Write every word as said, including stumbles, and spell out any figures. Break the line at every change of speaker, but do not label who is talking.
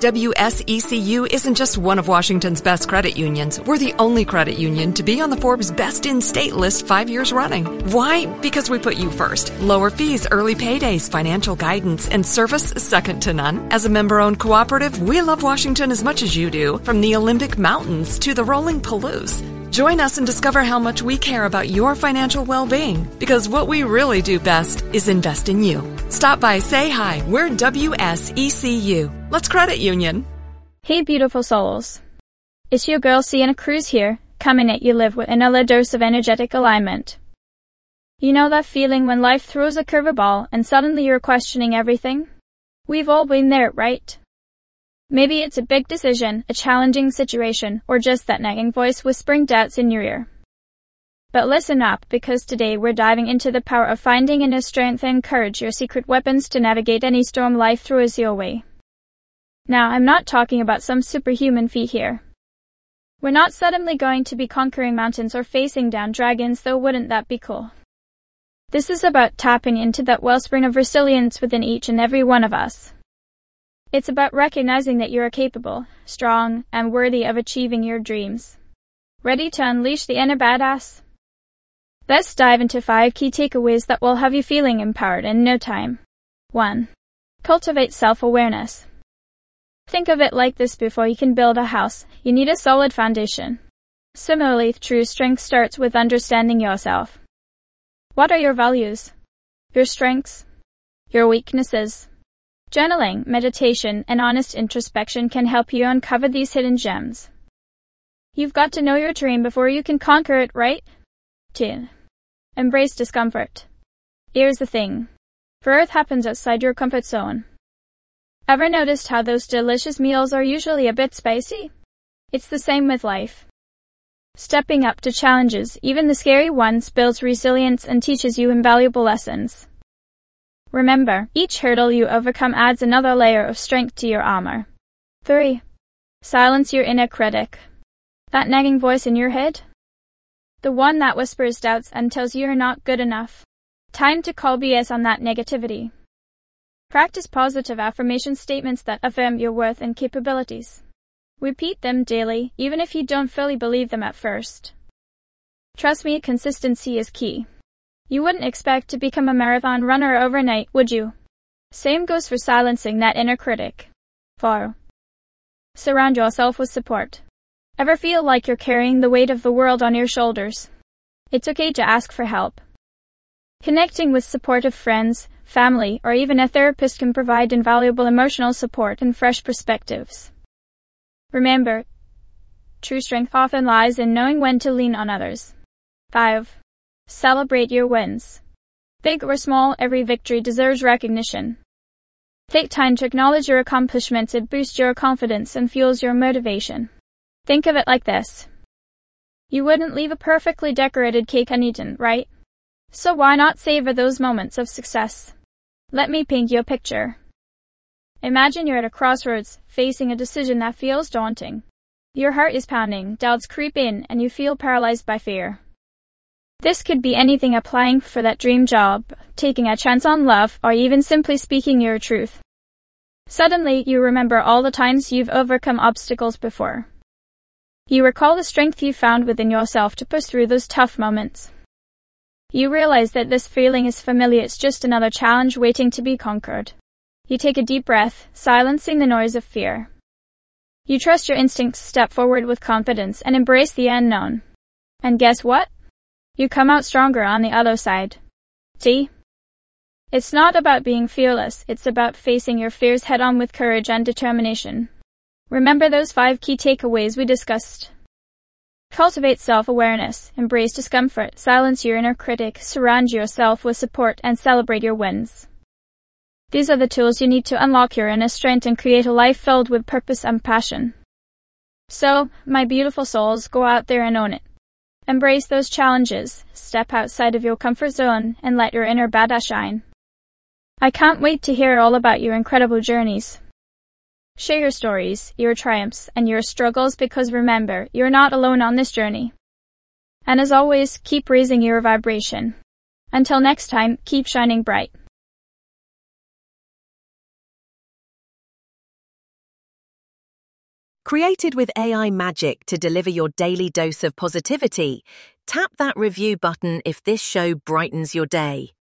W S E C U isn't just one of Washington's best credit unions. We're the only credit union to be on the Forbes Best in State list five years running. Why? Because we put you first. Lower fees, early paydays, financial guidance, and service second to none. As a member-owned cooperative, we love Washington as much as you do, from the Olympic Mountains to the rolling Palouse. Join us and discover how much we care about your financial well-being, because what we really do best is invest in you. Stop by, say hi. We're W S E C U. Let's credit union.
Hey beautiful souls. It's your girl Sienna Cruz here, coming at you live with another dose of energetic alignment. You know that feeling when life throws a curveball and suddenly you're questioning everything? We've all been there, right? Maybe it's a big decision, a challenging situation, or just that nagging voice whispering doubts in your ear. But listen up, because today we're diving into the power of finding inner strength and courage, your secret weapons to navigate any storm life throws your way. Now, I'm not talking about some superhuman feat here. We're not suddenly going to be conquering mountains or facing down dragons, though wouldn't that be cool? This is about tapping into that wellspring of resilience within each and every one of us. It's about recognizing that you are capable, strong, and worthy of achieving your dreams. Ready to unleash the inner badass? Let's dive into five key takeaways that will have you feeling empowered in no time. one. Cultivate self-awareness. Think of it like this: before you can build a house, you need a solid foundation. Similarly, true strength starts with understanding yourself. What are your values? Your strengths? Your weaknesses? Journaling, meditation, and honest introspection can help you uncover these hidden gems. You've got to know your dream before you can conquer it, right? two. Embrace discomfort. Here's the thing. Growth happens outside your comfort zone. Ever noticed how those delicious meals are usually a bit spicy? It's the same with life. Stepping up to challenges, even the scary ones, builds resilience and teaches you invaluable lessons. Remember, each hurdle you overcome adds another layer of strength to your armor. three. Silence your inner critic. That nagging voice in your head? The one that whispers doubts and tells you you're not good enough. Time to call B S on that negativity. Practice positive affirmation statements that affirm your worth and capabilities. Repeat them daily, even if you don't fully believe them at first. Trust me, consistency is key. You wouldn't expect to become a marathon runner overnight, would you? Same goes for silencing that inner critic. four. Surround yourself with support. Ever feel like you're carrying the weight of the world on your shoulders? It's okay to ask for help. Connecting with supportive friends, family, or even a therapist can provide invaluable emotional support and fresh perspectives. Remember, true strength often lies in knowing when to lean on others. five. Celebrate your wins. Big or small, every victory deserves recognition. Take time to acknowledge your accomplishments. It boosts your confidence and fuels your motivation. Think of it like this. You wouldn't leave a perfectly decorated cake uneaten, right? So why not savor those moments of success? Let me paint you a picture. Imagine you're at a crossroads, facing a decision that feels daunting. Your heart is pounding, doubts creep in, and you feel paralyzed by fear. This could be anything: applying for that dream job, taking a chance on love, or even simply speaking your truth. Suddenly, you remember all the times you've overcome obstacles before. You recall the strength you found within yourself to push through those tough moments. You realize that this feeling is familiar. It's just another challenge waiting to be conquered. You take a deep breath, silencing the noise of fear. You trust your instincts, step forward with confidence, and embrace the unknown. And guess what? You come out stronger on the other side. See? It's not about being fearless, it's about facing your fears head-on with courage and determination. Remember those five key takeaways we discussed. Cultivate self-awareness, embrace discomfort, silence your inner critic, surround yourself with support, and celebrate your wins. These are the tools you need to unlock your inner strength and create a life filled with purpose and passion. So, my beautiful souls, go out there and own it. Embrace those challenges, step outside of your comfort zone, and let your inner badass shine. I can't wait to hear all about your incredible journeys. Share your stories, your triumphs, and your struggles, because remember, you're not alone on this journey. And as always, keep raising your vibration. Until next time, keep shining bright.
Created with A I magic to deliver your daily dose of positivity, tap that review button if this show brightens your day.